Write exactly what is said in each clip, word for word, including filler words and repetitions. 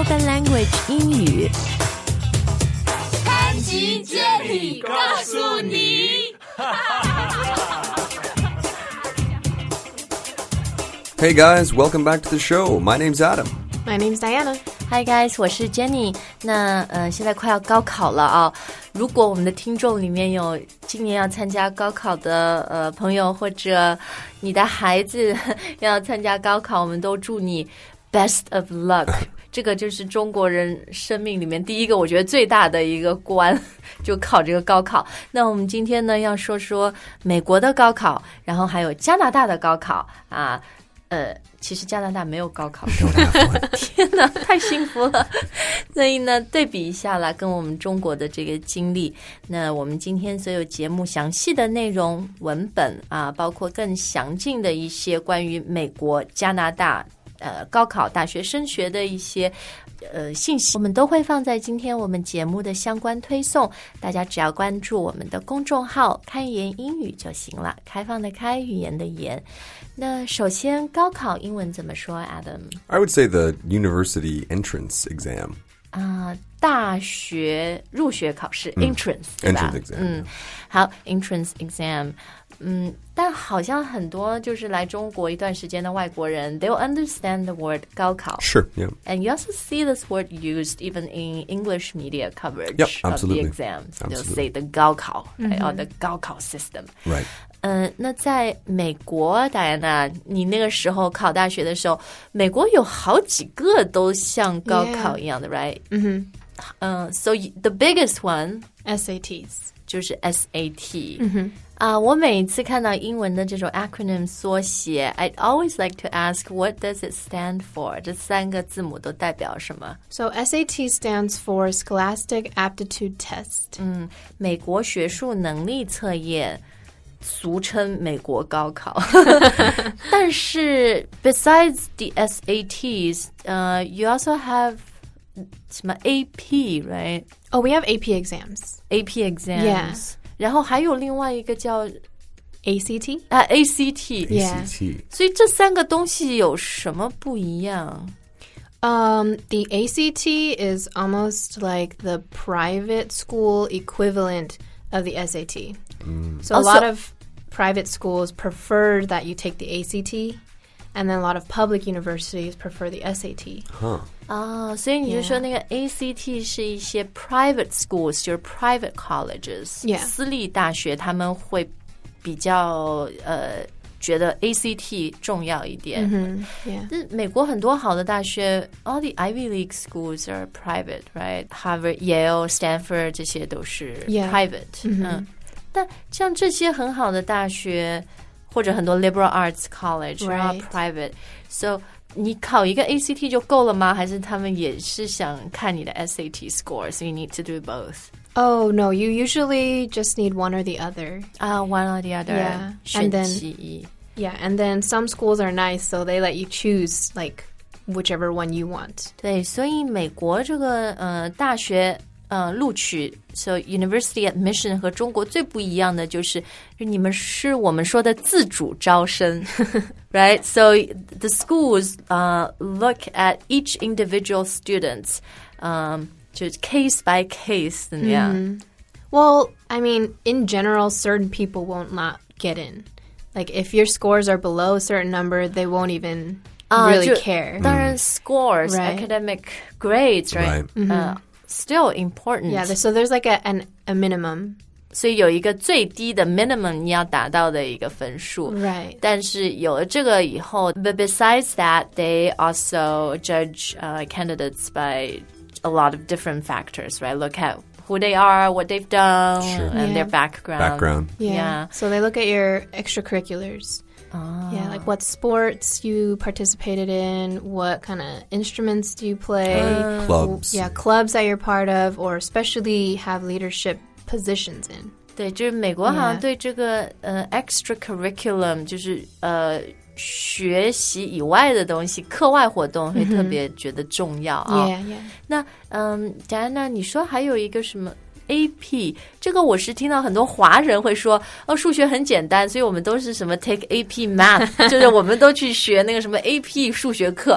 Spoken Language 英语。 潘吉接力告诉你。 Hey guys, welcome back to the show. My name's Adam. My name's Diana. Hi guys, 我是 Jenny。那呃，现在快要高考了啊！如果我们的听众里面有今年要参加高考的呃朋友，或者你的孩子要参加高考，我们都祝你 best of luck。这个就是中国人生命里面第一个我觉得最大的一个关，就考这个高考。那我们今天呢要说说美国的高考，然后还有加拿大的高考啊。呃，其实加拿大没有高考，天哪，太幸福了！所以呢，对比一下啦，跟我们中国的这个经历，那我们今天所有节目详细的内容、文本啊，包括更详尽的一些关于美国、加拿大呃高考大学升学的一些呃信息，我们都会放在今天我们节目的相关推送，大家只要关注我们的公众号"开言英语"就行了，开放的开，语言的言。那首先高考英文怎么说 Adam? I would say the university entrance exam. 啊、呃，大学入学考试、嗯、entrance 对吧 entrance exam. 嗯，好 entrance exam。嗯，但好像很多就是来中国一段时间的外国人 they'll understand the word 高考 Sure, yeah. And you also see this word used even in English media coverage yep, of the absolutely. exams. Absolutely. They'll say the 高考、mm-hmm. or the 高考 system. Right. 嗯、呃，那在美国，戴安娜，你那个时候考大学的时候，美国有好几个都像高考一样的 yeah. right? 嗯哼， 嗯 so the biggest one S A Ts 就是 S A T。 嗯哼。 啊、uh, 我每一次看到英文的这种 acronym 缩写 I'd always like to ask what does it stand for 这三个字母都代表什么 So S A T stands for Scholastic Aptitude Test 嗯，美国学术能力测验俗称美国高考但是 besides the S A Ts、uh, you also have 什么 A P right? Oh, we have A P exams. A P exams Yeah. 然后还有另外一个叫 A C T 啊 A C T Yeah. A C T. 所以这三个东西有什么不一样 Um, the A C T is almost like the private school equivalent of the S A T. Mm. So Also, a lot of private schools prefer that you take the A C T, and then a lot of public universities prefer the S A T. Huh. 啊，所以你就说那个 A C T 是一些 private schools 就是 private colleges、yeah. 私立大学他们会比较呃觉得 A C T 重要一点 mm-hmm. yeah. 但美国很多好的大学 all the Ivy League schools are private right Harvard, Yale, Stanford 这些都是 private、yeah. 嗯，但像这些很好的大学或者很多 liberal arts college right. are private so你考一个 A C T 就够了吗？还是他们也是想看你的 S A T score, so you need to do both? Oh, no, you usually just need one or the other. Ah, uh, one or the other. Yeah. 选其一 Yeah, and then some schools are nice, so they let you choose, like, whichever one you want. 对，所以美国这个呃大学呃录取 so university admission 和中国最不一样的就是你们是我们说的自主招生right so the schools uh, look at each individual students um, 就是 case by case 怎么样、 mm-hmm. Well, I mean in general certain people won't not get in like if your scores are below a certain number they won't even really、uh, care 当然 scores、 right. academic grades right, right. Mm-hmm. Uh, still important. Yeah, so there's like a, an, a minimum. 所以有一个最低的 minimum 你要达到的一个分数 Right. 但是有了这个以后 but besides that, they also judge、uh, candidates by a lot of different factors, right? Look at who they are, what they've done, sure. and yeah. their background. Background. Yeah. yeah. So they look at your extracurriculars. Oh. Yeah, like what sports you participated in, what kind of instruments do you play? Uh, clubs. Yeah, clubs that you're part of, or especially have leadership positions in. 对，就是美国好像对这个、yeah. 呃 extracurriculum 就是呃学习以外的东西，课外活动会特别觉得重要啊。 Yeah, yeah. 那嗯 Diana 你说还有一个什么 A P 这个我是听到很多华人会说哦数学很简单，所以我们都是什么 take A P math 就是我们都去学那个什么 A P 数学课。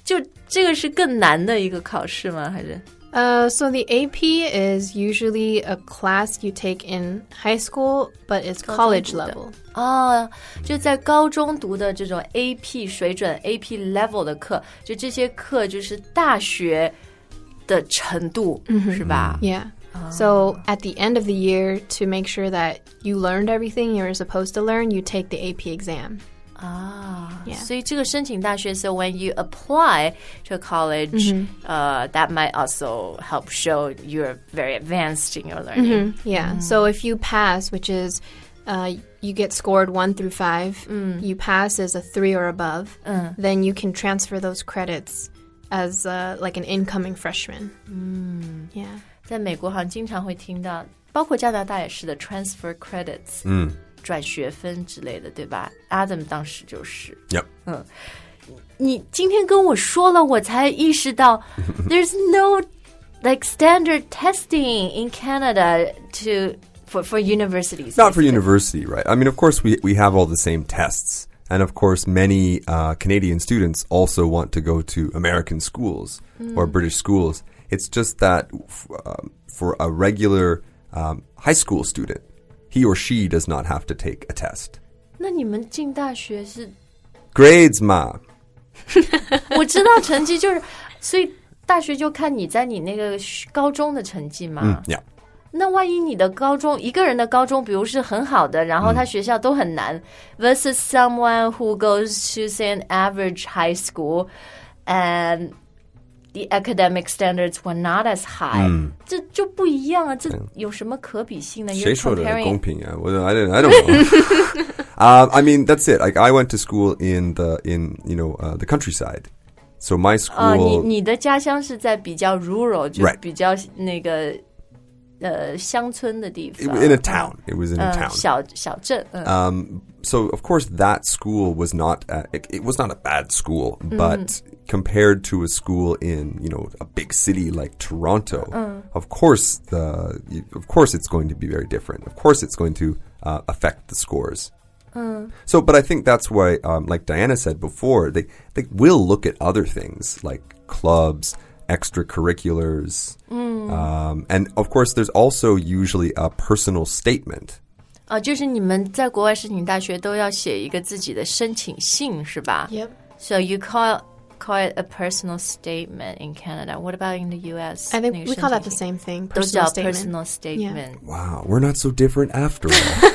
就这个是更难的一个考试吗？还是 ？Uh, so the A P is usually a class you take in high school, but it's college level. 哦，就在高中读的这种 A P 水准 A P level 的课，就这些课就是大学的程度， mm-hmm. 是吧？ Yeah. Oh. So at the end of the year, to make sure that you learned everything you were supposed to learn, you take the A P exam. 啊， yeah. 所以这个申请大学 so when you apply to a college, mm-hmm. uh, that might also help show you're very advanced in your learning. Mm-hmm. Yeah, mm. so if you pass, which is uh, you get scored one through five, mm. you pass as a three or above, uh. then you can transfer those credits as uh, like an incoming freshman. Mm. Yeah. 在美国好像经常会听到，包括加拿大也是的 transfer credits， 嗯， 转学分之类的，对吧 ？Adam 当时就是， Yep. 嗯，你今天跟我说了，我才意识到 ，there's no like standard testing in Canada to for for universities. Not for university, right? I mean, of course, we we have all the same tests. And of course, many uh, Canadian students also want to go to American schools mm. or British schools. It's just that f- um, for a regular um, high school student, he or she does not have to take a test. 那你们进大学是 grades 嘛？ 我知道成绩就是，所以大学就看你在你那个高中的成绩嘛。 嗯 ，yeah. 那万一你的高中一个人的高中，比如是很好的，然后他学校都很难、嗯、，versus someone who goes to say an average high school and the academic standards were not as high，、嗯、这就不一样啊！这有什么可比性呢？ 谁说的公平啊？我 I don't I don't know. uh, I mean that's it. Like I went to school in the in you know uh, the countryside. So my school. 啊、uh, ，你你的家乡是在比较 rural， 就比较那个。Right. 呃，乡村的地方 in a town. It was in a town. 小小镇。 Um, so of course that school was not uh, it, it was not a bad school, but mm. compared to a school in you know a big city like Toronto, mm. of course the of course it's going to be very different. Of course it's going to uh, affect the scores. Mm. So, but I think that's why, um, like Diana said before, they they will look at other things like clubs. Extracurriculars, mm. um, and of course, there's also usually a personal statement. 啊，就是你们在国外申请大学都要写一个自己的申请信，是吧？ Yep. So you call call it a personal statement in Canada. What about in the U S? I think we call that the same thing. 都叫 personal personal statement. Yeah. Wow, we're not so different after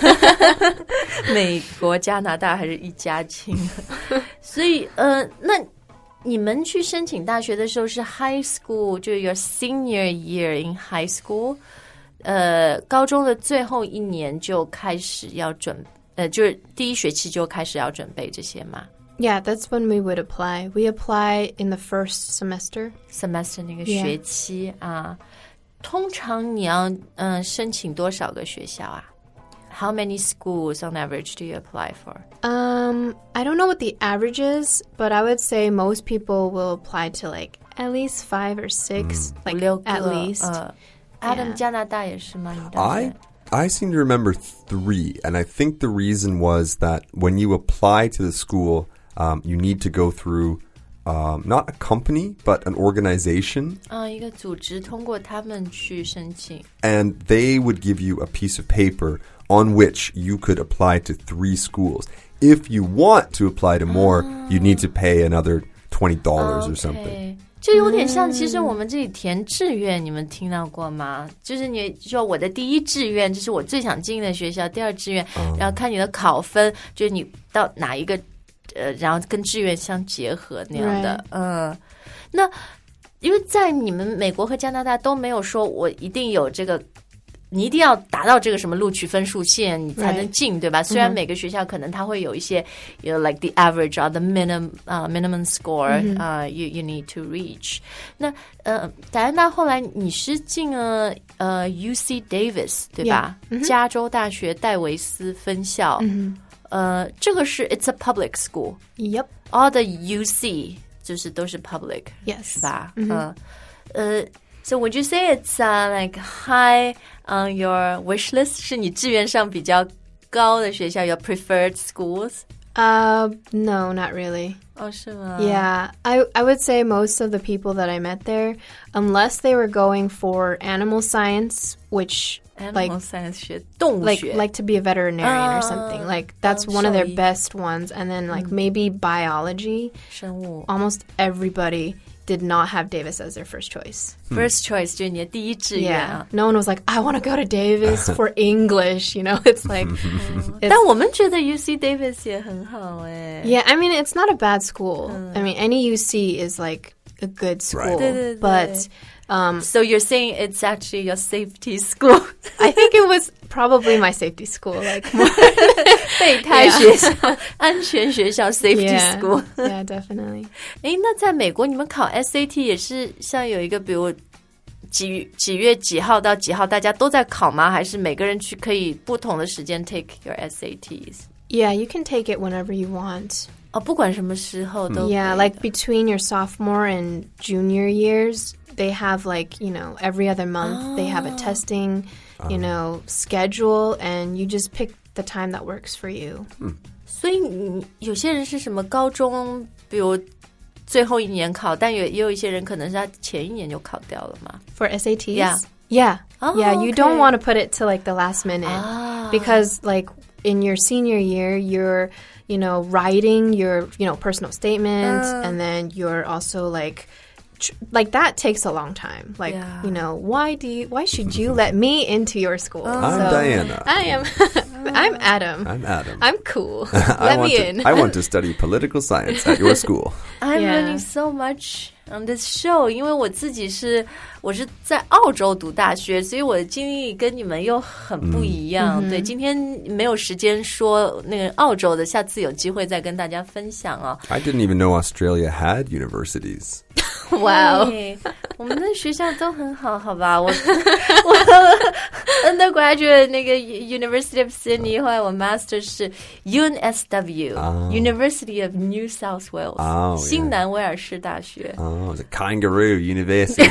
all. 美国、加拿大还是一家亲，所以呃，那。你们去申请大学的时候是 high school， 就是 your senior year in high school， 呃，高中的最后一年就开始要准，呃，就是第一学期就开始要准备这些嘛。 Yeah, that's when we would apply. We apply in the first semester. Semester 那个学期、yeah. 啊，通常你要嗯、呃、申请多少个学校啊？ How many schools on average do you apply for? Um, I don't know what the average is, but I would say most people will apply to like at least five or six, mm. like at least. Uh, Adam, 加拿大也是吗？ I I seem to remember three, and I think the reason was that when you apply to the school, um, you need to go through um, not a company but an organization. 啊，一个组织通过他们去申请。 And they would give you a piece of paper on which you could apply to three schools. If you want to apply to more, oh. you need to pay another twenty dollars okay. or something. 就有点像，其实我们这里填志愿，你们听到过吗？就是你说我的第一志愿，这是我最想进的学校；第二志愿，然后看你的考分，就是你到哪一个，呃，然后跟志愿相结合那样的。Right. 嗯，那因为在你们美国和加拿大都没有说我一定有这个。你一定要达到这个什么录取分数线，你才能进， right. 对吧？虽然每个学校可能它会有一些 you know, like the average or the minimum uh, minimum score、mm-hmm. uh, you you need to reach。那呃，戴安娜后来你是进了呃 U C Davis 对吧？ Yeah. Mm-hmm. 加州大学戴维斯分校。 Mm-hmm. 呃，这个是 it's a public school。 Yep. All the U C 就是都是 public， yes. 是吧？ Mm-hmm. 呃呃。So would you say it's uh, like high on your wish list? 是你志愿上比较高的学校 your preferred schools? Uh, no, not really. Oh, 是吗？ Yeah, I I would say most of the people that I met there, unless they were going for animal science, which Animal like science 学动物 like 学 like to be a veterinarian or Ah, something. Like that's um, one of their 兽医。 best ones. And then like maybe biology. 生物 Almost everybody did not have Davis as their first choice. first choice 就是你的第一志愿 Yeah, 啊。 no one was like, I want to go to Davis for English. You know, it's like, it's- 但我们觉得 U C Davis 也很好哎。 yeah. I mean, it's not a bad school. I mean, any U C is like a good school, Right. 对对对。 but um, So you're saying it's actually your safety school? I think it was probably my safety school. Like, more, 备胎学校、安全学校 safety yeah, school。 yeah, definitely. 诶，那在美国你们考 S A T 也是像有一个，比如几几月几号到几号，大家都在考吗？还是每个人去可以不同的时间 take your S A Ts？ Yeah, you can take it whenever you want. 哦，不管什么时候都可以的。 Yeah, like between your sophomore and junior years, they have like, you know, every other month they have a testing, you know, schedule, and you just pick the time that works for you. 所以你有些人是什么高中，比如最后一年考，但也也有一些人可能是他前一年就考掉了嘛。 For S A Ts? Yeah. Yeah. Oh, yeah, you okay. don't want to put it to like the last minute Ah. because like in your senior year, you're, you know, writing your, you know, personal statements Uh. and then you're also like tr- like that takes a long time. Like, Yeah. you know, why do you why should you let me into your school? I'm So- Diana. I am I'm Adam. I'm Adam. I'm cool. I Let want me to, in. I want to study political science at your school. I'm Yeah. learning so much on this show， 因为我自己是我是在澳洲读大学，所以我的经历跟你们又很不一样。对，今天没有时间说那个澳洲的，下次有机会再跟大家分享啊。 I didn't even know Australia had universities. Wow. 对，我们的学校都很好，好吧？我我 undergraduate 那个 University of Sydney， 后来我 master 是 U N S W、University of New South Wales，、 哦新南威尔士大学。 Oh, it's a kangaroo university.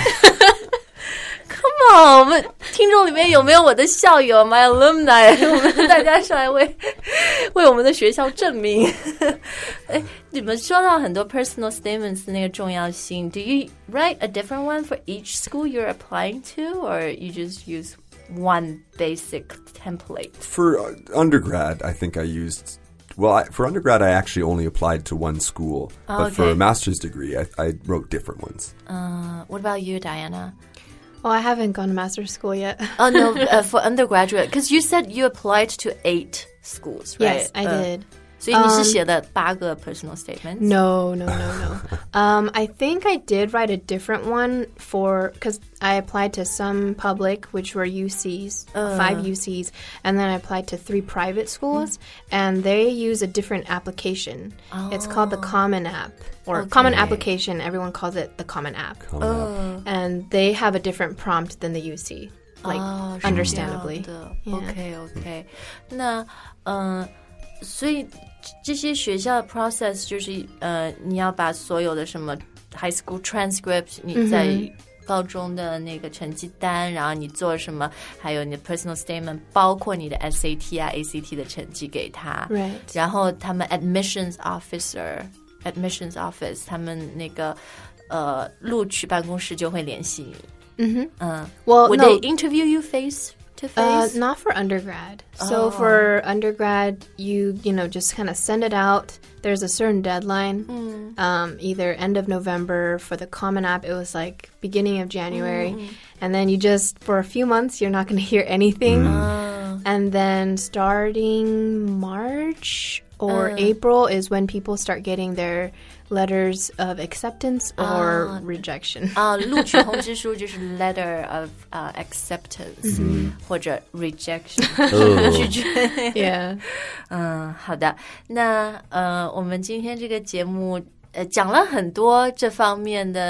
Come on， 我们听众里面有没有我的校友 my alumni？ 我们大家上来为为我们的学校证明。哎，你们说到很多 personal statements 的那个重要性 ，Do you write a different one for each school you're applying to, or you just use one basic template? For uh, undergrad, I think I used... Well, I, for undergrad, I actually only applied to one school. Oh, but for okay. a master's degree, I, I wrote different ones. Uh, what about you, Diana? Oh, I haven't gone to master's school yet. Oh no, uh, for undergraduate, because you said you applied to eight schools, right? Yes, I 呃 did. 所以你是写的八个 personal statements? No, no, no, no. um, I think I did write a different one for because I applied to some public, which were U Cs, five U Cs, and then I applied to three private schools, and they use a different application. It's called the Common App or Common Application. Everyone calls it the Common App, Come on. and they have a different prompt than the U C. Like, 哦，是 understandably. 这样的 Yeah. OK OK，那嗯、呃，所以这些学校的 process 就是呃，你要把所有的什么 high school transcript， 你在高中的那个成绩单，然后你做什么，还有你的 personal statement， 包括你的 S A T 啊 A C T 的成绩给他， Right. 然后他们 admissions officer admissions office 他们那个呃录取办公室就会联系你。 Mm-hmm. Uh, Well, would no. they interview you face to Uh, face? not for undergrad. So Oh. for undergrad, you you know just kind of send it out. There's a certain deadline, um, either end of November for the Common App. It was like beginning of January, and then you just for a few months you're not going to hear anything, and then starting March or April is when people start getting their letters of acceptance or Ah. rejection. 啊，录取通知书就是 letter of、uh, acceptance、或者 rejection 拒绝。 Yeah. 嗯，好的。那呃，我们今天这个节目呃讲了很多这方面的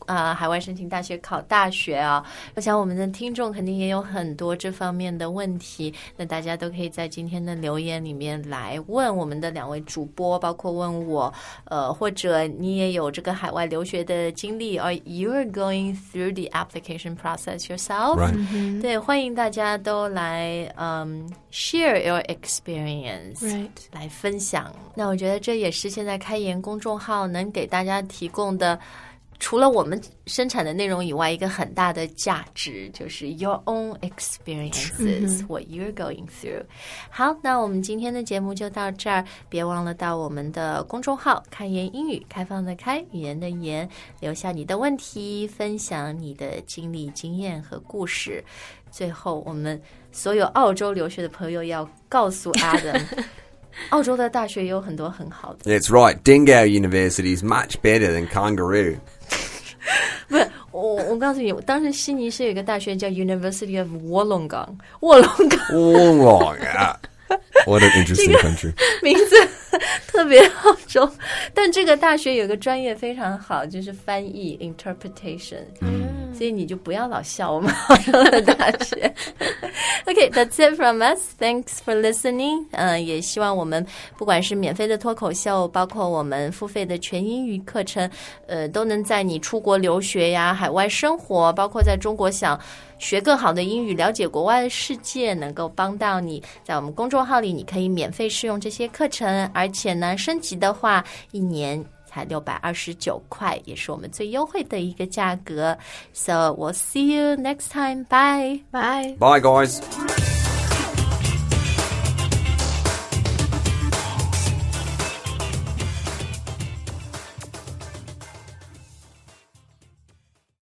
呃海外申请大学考大学啊，我想我们的听众肯定也有很多这方面的问题，那大家都可以在今天的留言里面来问我们的两位主播，包括问我，呃，或者你也有这个海外留学的经历 ，or you're going through the application process yourself， Right. 对，欢迎大家都来，嗯、um,，share your experience， Right. 来分享。那我觉得这也是现在开言公众号能给大家提供的，除了我们生产的内容以外，一个很大的价值就是 your own experiences、嗯、what you're going through。 好，那我们今天的节目就到这儿，别忘了到我们的公众号开言英语，开放的开，语言的言，留下你的问题，分享你的经历经验和故事。最后我们所有澳洲留学的朋友要告诉 Adam 澳洲的大学有很多很好的。 That's right. Dingo University is much better than Kangaroo. 不是，我我告诉你，当时悉尼是有一个大学叫 University of Wollongong， 卧龙岗。 Oh, yeah. What an interesting country. 名字特别澳洲，但这个大学有个专业非常好，就是翻译 interpretation。嗯，所以你就不要老笑我们澳洲的大学。Okay, that's it from us. Thanks for listening. 呃，也希望我们不管是免费的脱口秀，包括我们付费的全英语课程，呃，都能在你出国留学呀、海外生活，包括在中国想学更好的英语，了解国外的世界，能够帮到你。在我们公众号里，你可以免费试用这些课程，而且呢，升级的话，一年才六百二十九块，也是我们最优惠的一个价格。So we'll see you next time. Bye. Bye. Bye, guys.